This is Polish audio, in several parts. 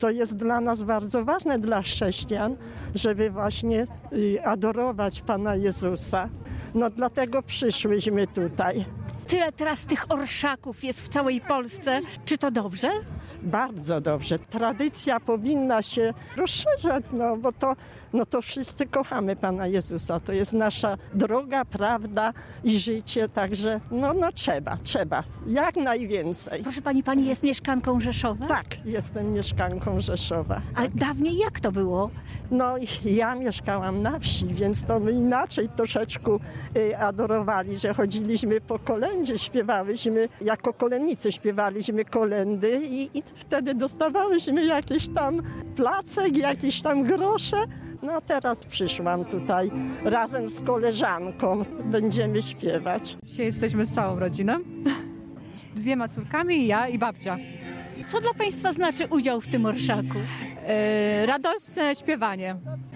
To jest dla nas bardzo ważne, dla chrześcijan, żeby właśnie adorować Pana Jezusa. No dlatego przyszłyśmy tutaj. Tyle teraz tych orszaków jest w całej Polsce. Czy to dobrze? Bardzo dobrze. Tradycja powinna się rozszerzać, bo to wszyscy kochamy Pana Jezusa. To jest nasza droga, prawda i życie, także trzeba. Jak najwięcej. Proszę pani jest mieszkanką Rzeszowa? Tak, jestem mieszkanką Rzeszowa. A dawniej jak to było? No ja mieszkałam na wsi, więc to my inaczej troszeczkę adorowali, że chodziliśmy po kolędzie, śpiewałyśmy, jako kolędnicy śpiewaliśmy kolędy i wtedy dostawałyśmy jakieś tam placek, jakieś tam grosze. No teraz przyszłam tutaj razem z koleżanką, będziemy śpiewać. Dzisiaj jesteśmy z całą rodziną, z 2 córkami, ja i babcia. Co dla państwa znaczy udział w tym orszaku? Radosne śpiewanie.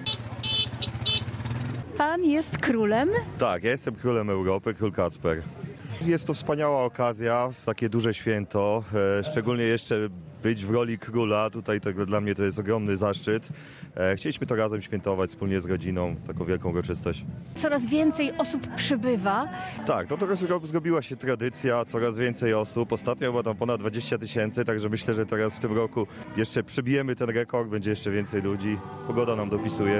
Pan jest królem? Tak, ja jestem królem Europy, król Kacper. Jest to wspaniała okazja, takie duże święto, szczególnie jeszcze być w roli króla. Tutaj dla mnie to jest ogromny zaszczyt. Chcieliśmy to razem świętować wspólnie z rodziną, taką wielką uroczystość. Coraz więcej osób przybywa. Tak, to zrobiła się tradycja, coraz więcej osób. Ostatnio było tam ponad 20 000, także myślę, że teraz w tym roku jeszcze przebijemy ten rekord, będzie jeszcze więcej ludzi. Pogoda nam dopisuje.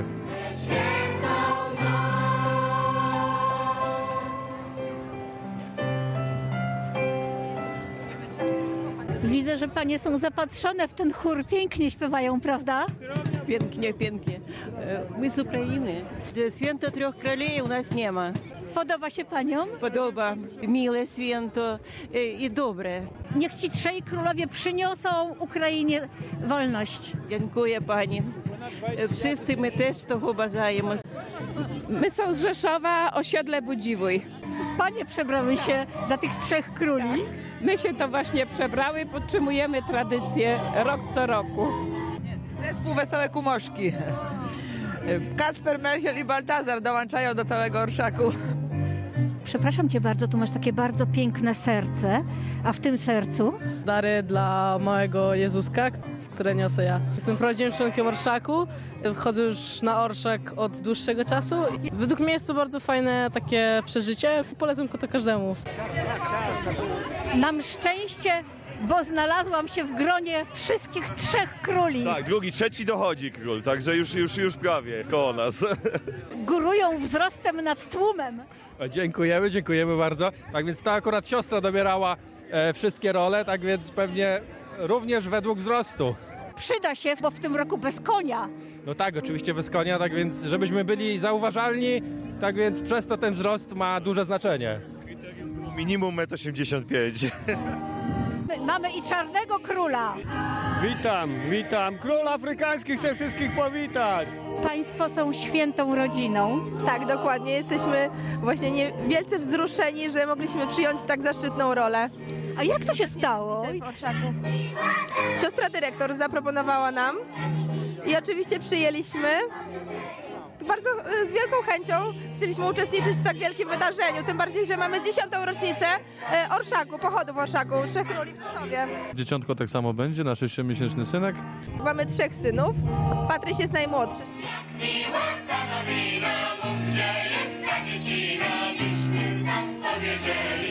Widzę, że panie są zapatrzone w ten chór. Pięknie śpiewają, prawda? Pięknie, pięknie. My z Ukrainy. Święto Trzech Królów u nas nie ma. Podoba się paniom? Podoba. Miłe święto i dobre. Niech ci 3 królowie przyniosą Ukrainie wolność. Dziękuję pani. Wszyscy my też tego bажаємо. My są z Rzeszowa, osiedle Budziwój. Panie przebrały się za tych 3 króli. My się to właśnie przebrały, podtrzymujemy tradycję rok co roku. Zespół Wesołe Kumoszki. Kacper, Melchior i Baltazar dołączają do całego orszaku. Przepraszam cię bardzo, tu masz takie bardzo piękne serce, a w tym sercu? Dary dla małego Jezuska, które niosę ja. Jestem prawdziwym członkiem orszaku, wchodzę już na orszak od dłuższego czasu. Według mnie jest to bardzo fajne takie przeżycie, polecam to każdemu. Mam szczęście, bo znalazłam się w gronie wszystkich 3 króli. Tak, drugi, trzeci dochodzi król, także już prawie koło nas. Górują wzrostem nad tłumem. Dziękujemy bardzo. Tak więc ta akurat siostra dobierała wszystkie role, tak więc pewnie również według wzrostu. Przyda się, bo w tym roku bez konia. No tak, oczywiście bez konia, tak więc żebyśmy byli zauważalni, tak więc przez to ten wzrost ma duże znaczenie. Kryterium było minimum 1,85 m. Mamy i czarnego króla. Witam. Król afrykański chce wszystkich powitać. Państwo są świętą rodziną. Tak, dokładnie. Jesteśmy właśnie wielce wzruszeni, że mogliśmy przyjąć tak zaszczytną rolę. A jak to się stało? Dzisiaj w orszaku. Siostra dyrektor zaproponowała nam i oczywiście przyjęliśmy. Bardzo z wielką chęcią chcieliśmy uczestniczyć w tak wielkim wydarzeniu, tym bardziej, że mamy 10. rocznicę orszaku, pochodu w orszaku, 3 króli w Rzeszowie. Dzieciątko tak samo będzie, nasz 6-miesięczny synek. Mamy 3 synów, Patryś jest najmłodszy. Miła ta nowina, mów, gdzie jest ta dziecina, byśmy nam powierzyli.